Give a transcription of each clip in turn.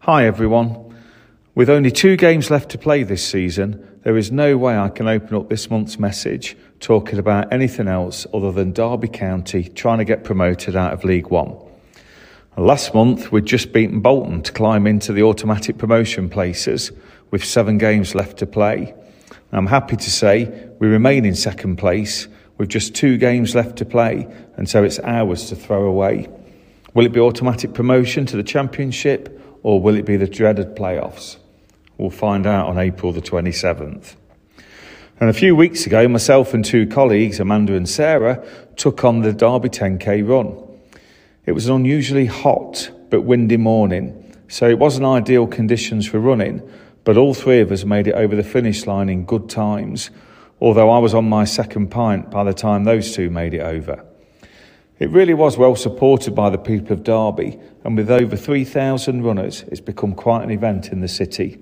Hi everyone. With only 2 games left to play this season, there is no way I can open up this month's message talking about anything else other than Derby County trying to get promoted out of League One. Last month we'd just beaten Bolton to climb into the automatic promotion places with 7 games left to play. I'm happy to say we remain in second place with just 2 games left to play, and so it's ours to throw away. Will it be automatic promotion to the Championship, or will it be the dreaded playoffs? We'll find out on April the 27th. And a few weeks ago, myself and 2 colleagues, Amanda and Sarah, took on the Derby 10k run. It was an unusually hot but windy morning, so it wasn't ideal conditions for running, but all 3 of us made it over the finish line in good times, although I was on my second pint by the time those 2 made it over. It really was well supported by the people of Derby, and with over 3,000 runners, it's become quite an event in the city.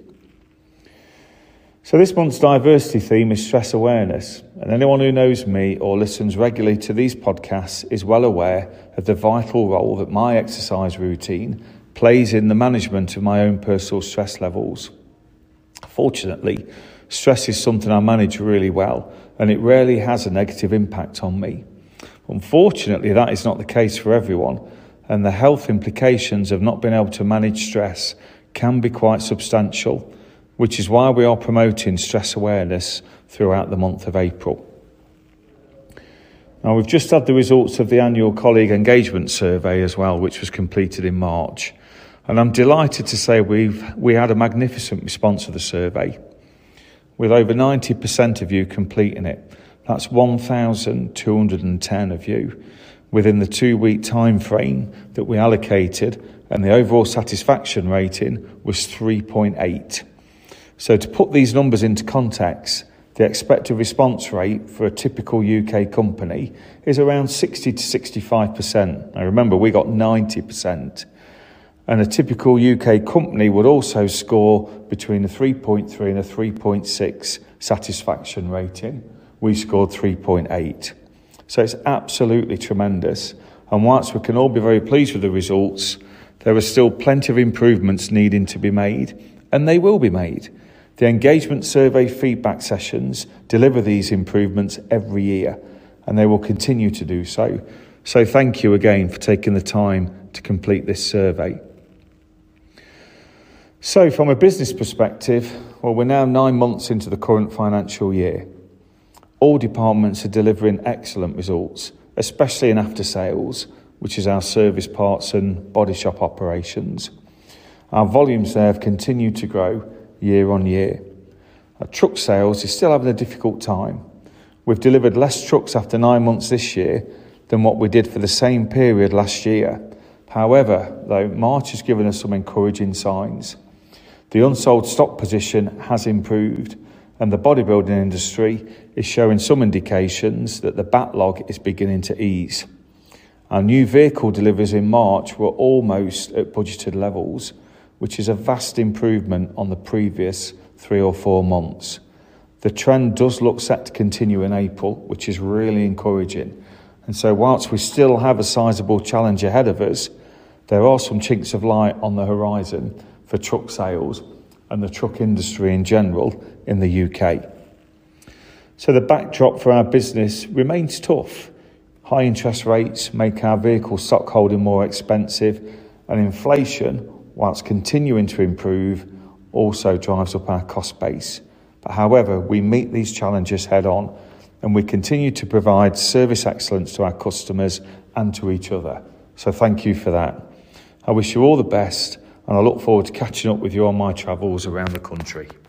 So this month's diversity theme is stress awareness, and anyone who knows me or listens regularly to these podcasts is well aware of the vital role that my exercise routine plays in the management of my own personal stress levels. Fortunately, stress is something I manage really well, and it rarely has a negative impact on me. Unfortunately, that is not the case for everyone, and the health implications of not being able to manage stress can be quite substantial, which is why we are promoting stress awareness throughout the month of April. Now, we've just had the results of the annual colleague engagement survey as well, which was completed in March, and I'm delighted to say we had a magnificent response to the survey, with over 90% of you completing it. That's 1,210 of you within the 2-week time frame that we allocated, and the overall satisfaction rating was 3.8. So to put these numbers into context, the expected response rate for a typical UK company is around 60 to 65%. Now remember, we got 90%. And a typical UK company would also score between a 3.3 and a 3.6 satisfaction rating. We scored 3.8. So it's absolutely tremendous. And whilst we can all be very pleased with the results, there are still plenty of improvements needing to be made, and they will be made. The engagement survey feedback sessions deliver these improvements every year, and they will continue to do so. So thank you again for taking the time to complete this survey. So from a business perspective, well, we're now 9 months into the current financial year. All departments are delivering excellent results, especially in after sales, which is our service parts and body shop operations. Our volumes there have continued to grow year on year. Our truck sales is still having a difficult time. We've delivered less trucks after 9 months this year than what we did for the same period last year. However, though, March has given us some encouraging signs. The unsold stock position has improved, and the bodybuilding industry is showing some indications that the backlog is beginning to ease. Our new vehicle deliveries in March were almost at budgeted levels, which is a vast improvement on the previous 3 or 4 months. The trend does look set to continue in April, which is really encouraging. And so whilst we still have a sizable challenge ahead of us, there are some chinks of light on the horizon for truck sales and the truck industry in general in the UK. So the backdrop for our business remains tough. High interest rates make our vehicle stock holding more expensive, and inflation, whilst continuing to improve, also drives up our cost base. But however, we meet these challenges head on, and we continue to provide service excellence to our customers and to each other. So thank you for that. I wish you all the best, and I look forward to catching up with you on my travels around the country.